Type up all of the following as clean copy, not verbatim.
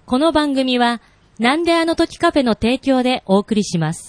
この番組は、なんであの時カフェの提供でお送りします。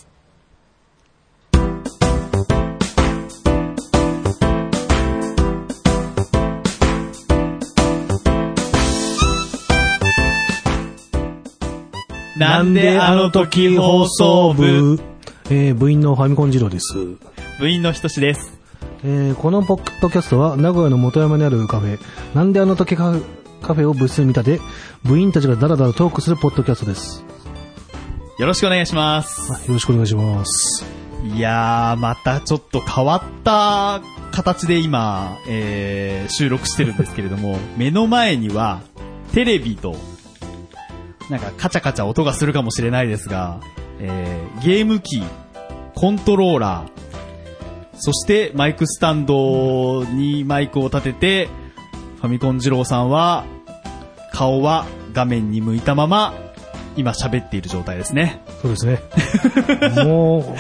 なんであの時放送部。 部員のファミコン二郎です。 部員のひとしです。 このポッドキャストは名古屋の本山にあるカフェ、なんであの時カフェを部室に見立て、部員たちがダラダラトークするポッドキャストです。 よろしくお願いします。 よろしくお願いします。 いやー、またちょっと変わった形で今、収録してるんですけれども、目の前にはテレビと、なんかカチャカチャ音がするかもしれないですが、ゲーム機、コントローラー、そしてマイクスタンドにマイクを立てて、ファミコン二郎さんは顔は画面に向いたまま今喋っている状態ですね。 そうですね。もう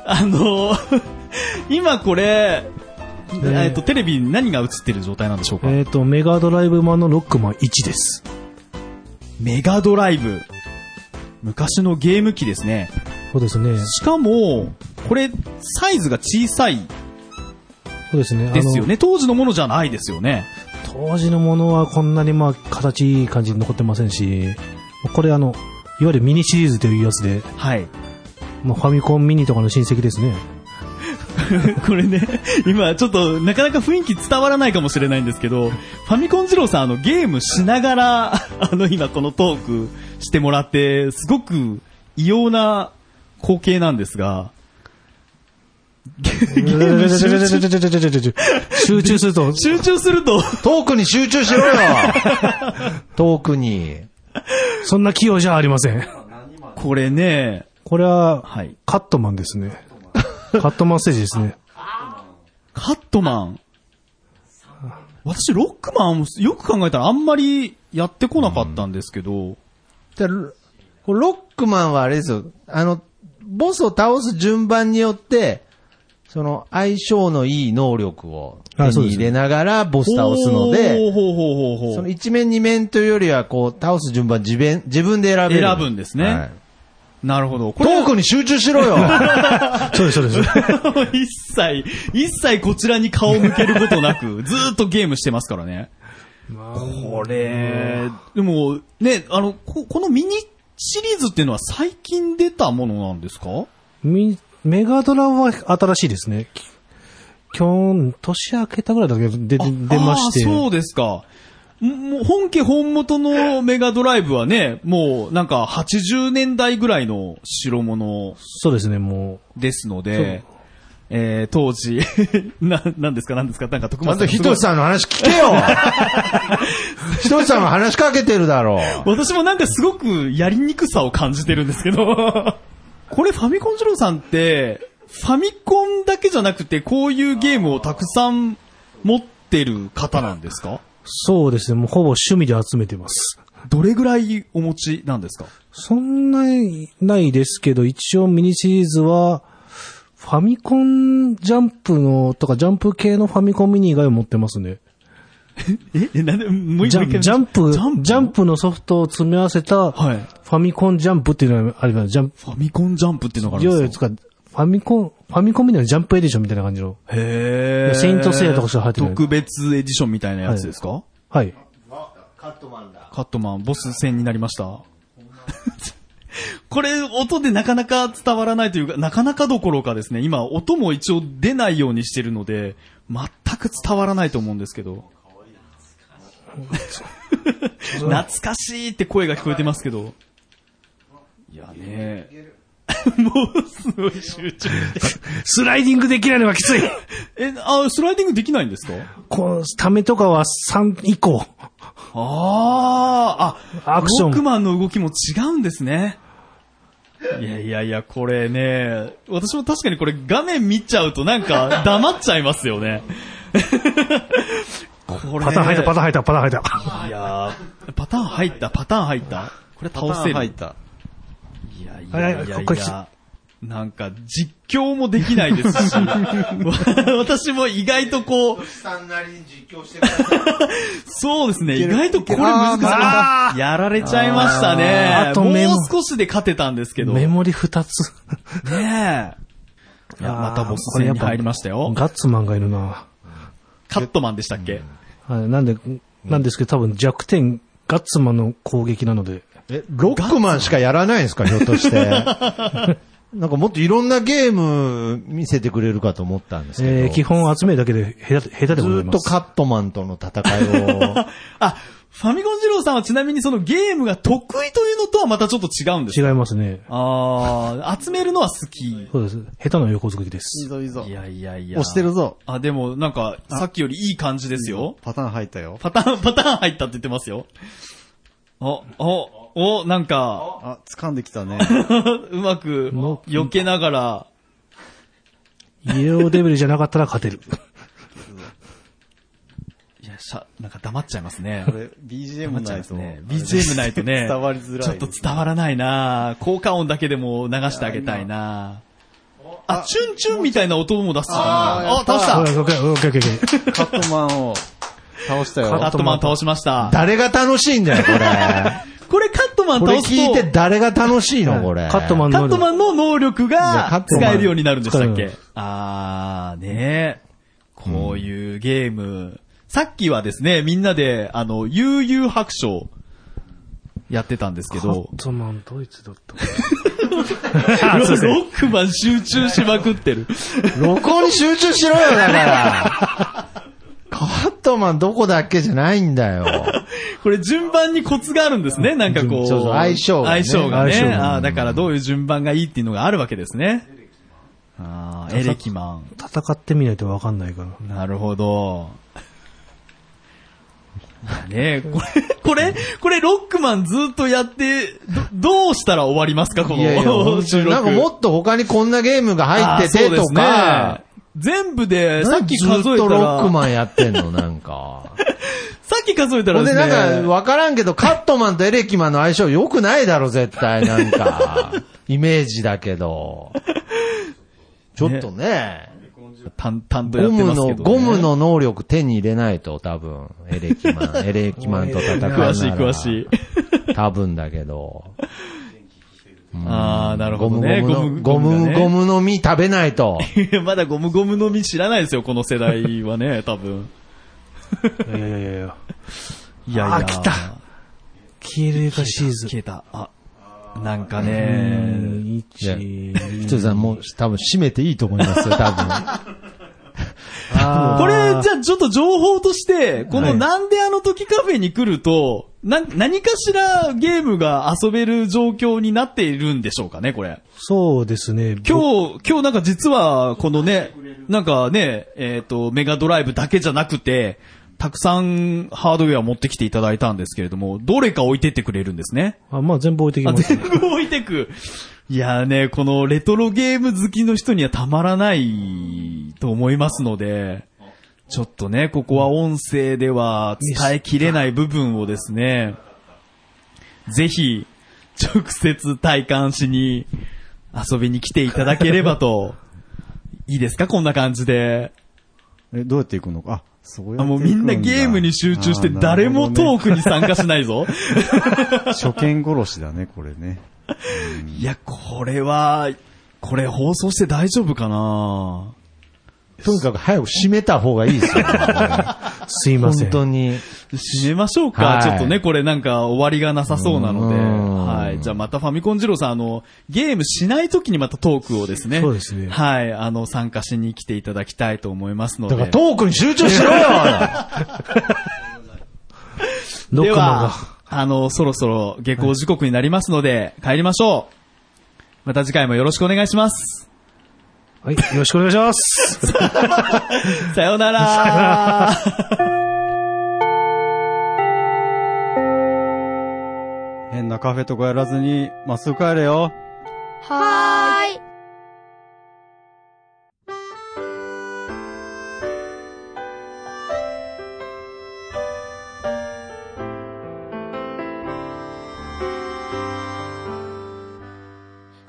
今これ、テレビに何が映ってる状態なんでしょうか。 メガドライブ版のロックマン1です。 メガドライブ、昔のゲーム機ですね。 そうですね。 しかもこれサイズが小さい。 そうですね。 ですよね。当時のものじゃないですよね。 当時のものはこんなに形いい感じに残ってませんし、これいわゆるミニシリーズというやつで、 はい。 ファミコンミニとかの親戚ですね。 これね、今ちょっとなかなか雰囲気伝わらないかもしれないんですけど、ファミコン二郎さんゲームしながら今このトークしてもらってすごく異様な光景なんですが、ゲーム集中するとトークに集中しろよ。トークに。 そんな器用じゃありません。 これね、 これは、 はい、 カットマンですね。カットマンステージですね。 カットマン。私ロックマンよく考えたらあんまりやってこなかったんですけど、 ロックマンはあれですよ。ボスを倒す順番によって、その相性のいい能力を手に入れながらボス倒すので、その1面2面というよりは倒す順番自分で選ぶんですね。はい、なるほど。 トークに集中しろよ。 そうです。 一切こちらに顔を向けることなくずーっとゲームしてますからね。これでもね、このミニシリーズっていうのは最近出たものなんですか？ メガドラは新しいですね。年明けたぐらいだけ出まして。 そうですか。もう本家本元のメガドライブはね、もうなんか80年代ぐらいの代物。 そうですね、もう。 ですので、当時、何ですかなんか徳松さん。 ひとしさんの話聞けよ。ひとしさんの話しかけてるだろう。 私もなんかすごくやりにくさを感じてるんですけど。これファミコン二郎さんって、ファミコンだけじゃなくてこういうゲームをたくさん持ってる方なんですか？ そうですね。もうほぼ趣味で集めてます。 どれぐらいお持ちなんですか？ そんなにないですけど、一応ミニシリーズは、ファミコンジャンプのとかジャンプ系のファミコンミニ以外を持ってますね。 なんで、もうジャンプのソフトを詰め合わせた、ファミコンジャンプっていうのがあります。ファミコンジャンプっていうのがあるんですか？ ファミコンミニのジャンプエディションみたいな感じの。 へー。 セイントセイヤとかしか入ってない。 特別エディションみたいなやつですか？ はい。 カットマンだ。 カットマン、ボス戦になりました。これ、音でなかなか伝わらないというか、なかなかどころかですね、今、音も一応出ないようにしてるので、全く伝わらないと思うんですけど。懐かしいって声が聞こえてますけど。いやね、もうすごい集中してスライディングできないのがきつい。 スライディングできないんですか？ ためとかは3以降。 アクション。ロックマンの動きも違うんですね。いや、これね、私も確かにこれ画面見ちゃうとなんか黙っちゃいますよね。これパターン入った。 いやー、パターン入った。これ倒せる。 入った。 いや。 なんか実況もできないですし、私も意外とこう、 さんなりに実況してください。 そうですね、意外とこれ難しい。やられちゃいましたね。 あともう少しで勝てたんですけど。 メモリ2つ。 ねえ。いや、またボス戦に入りましたよ。 ガッツマンがいるな。 カットマンでしたっけ？ はい、なんですけど多分弱点、ガッツマンの攻撃なので。 ロックマンしかやらないんですか、ひょっとして。なんかもっといろんなゲーム見せてくれるかと思ったんですけど。 基本集めるだけで下手でございます。 ずっとカットマンとの戦いを。 あ、ファミコン二郎さんはちなみにそのゲームが得意というのとはまたちょっと違うんですか？ 違いますね。 集めるのは好き。 そうです。下手な横付けです。 いいぞいいぞ。 いやいやいや。 押してるぞ。 でもなんか、さっきよりいい感じですよ。 パターン入ったよ。 パターン入ったって言ってますよ。なんか、 掴んできたね。 うまく避けながら。 イエローデビルじゃなかったら勝てる。 いや、なんか黙っちゃいますね。 これ、BGM ないと。 ね。BGM ないとね。 伝わりづらい。 ちょっと伝わらないな効果音だけでも流してあげたいなチュンチュンみたいな音も出すかな。倒したオッケー。 カットマンを倒したよ。 カットマン倒しました。 誰が楽しいんだよ、これ。 これカットマン倒すと。 これ聞いて誰が楽しいの、これ。 カットマンの能力が使えるようになるんでしたっけ？ ねえ。こういうゲーム。さっきはですね、みんなで、悠々白書やってたんですけど。 カットマンドイツだったロックマン集中しまくってる。 録音に集中しろよ、だから。カットマンどこだっけじゃないんだよ。 これ順番にコツがあるんですね。なんかこう。 そう相性がね。 相性がね。だからどういう順番がいいっていうのがあるわけですね。エレキマン。 戦ってみないとわかんないから。 なるほど。ねこれロックマンずっとやって、どうしたら終わりますか、この収録。 なんかもっと他にこんなゲームが入っててとか。 全部で、さっき数えたら。 ずっとロックマンやってんの、なんか。 さっき数えたらですね。 ほんでなんか、わからんけど、カットマンとエレキマンの相性良くないだろ、絶対、なんか。イメージだけど。ちょっとね。 淡々とやってますけど、ね。 ゴムの能力手に入れないと、多分、エレキマンと戦うなら。 詳しい。 多分だけど。 なるほどね。 ゴムの実食べないと。 まだゴムの実知らないですよ、この世代はね、多分。 いや。来た。消えるかシーズン。 消えた。なんかね。 ひとりさんもう多分閉めていいと思いますよ、多分。 これ、じゃあちょっと情報として、このなんであの時カフェに来ると、何かしらゲームが遊べる状況になっているんでしょうかね、これ。 そうですね。 今日なんか実は、このね、なんかね、メガドライブだけじゃなくて、たくさんハードウェア持ってきていただいたんですけれども、どれか置いてってくれるんですね。 全部置いてきます、 ね。全部置いてく。いやね、このレトロゲーム好きの人にはたまらないと思いますので、ちょっとね、ここは音声では伝えきれない部分をですね、ぜひ、直接体感しに遊びに来ていただければと、いいですかこんな感じで。 どうやって行くのか。そうやって行くんだ。 もうみんなゲームに集中して誰もトークに参加しないぞ。 初見殺しだね、これね。 いや、これ放送して大丈夫かなとにかく早く閉めた方がいいですよ、ね。 すいません。 本当に。 閉めましょうか、はい。ちょっとね、これなんか終わりがなさそうなので。はい。じゃあまたファミコン二郎さん、ゲームしないときにまたトークをですね。 そうですね。 はい。参加しに来ていただきたいと思いますので。 だからトークに集中しろよでは、そろそろ下校時刻になりますので、帰りましょう。また次回もよろしくお願いします。 はい、よろしくお願いします。 さようなら。 変なカフェとかやらずに、まっすぐ帰れよ。 はーい。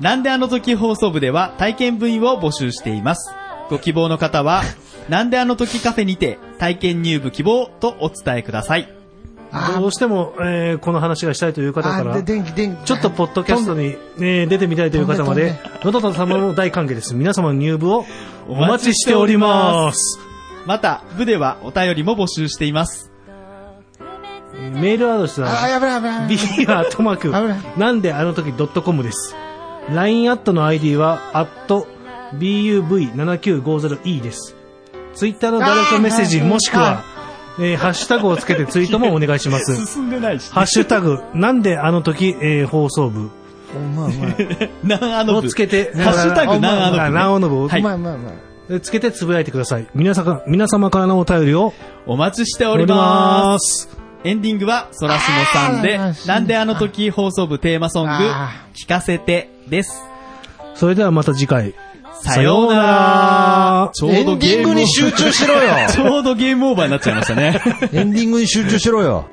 なんであの時放送部では体験部員を募集しています。ご希望の方は、なんであの時カフェにて体験入部希望とお伝えください。 どうしても、この話がしたいという方から、ちょっとポッドキャストに、出てみたいという方まで、どなた様も大歓迎です。皆様の入部をお待ちしております。 また、部ではお便りも募集しています。 メールアドレスは、b なんであの時 .com です。LINE アットの ID は、buv7950e です。ツイッターのダイレクトメッセージ、もしくは、ハッシュタグをつけてツイートもお願いします。 進んでないし。 ハッシュタグ、なんであの時、放送部。 なんあの部。 をつけて、 ハッシュタグ、なんあの部。 なんあの部を、つけてつぶやいてください。皆様からのお便りをお待ちしております。エンディングは、そらすのさんで、なんであの時放送部テーマソング、聞かせてです。 それではまた次回。 さようなら。 ちょうどエンディングに集中しろよ。 ちょうどゲームオーバーになっちゃいましたね。 エンディングに集中しろよ。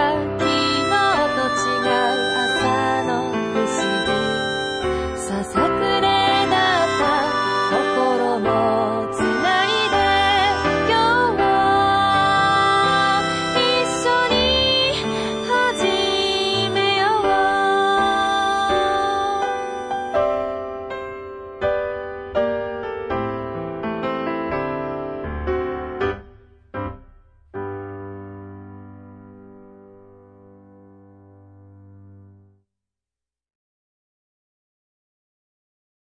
ささ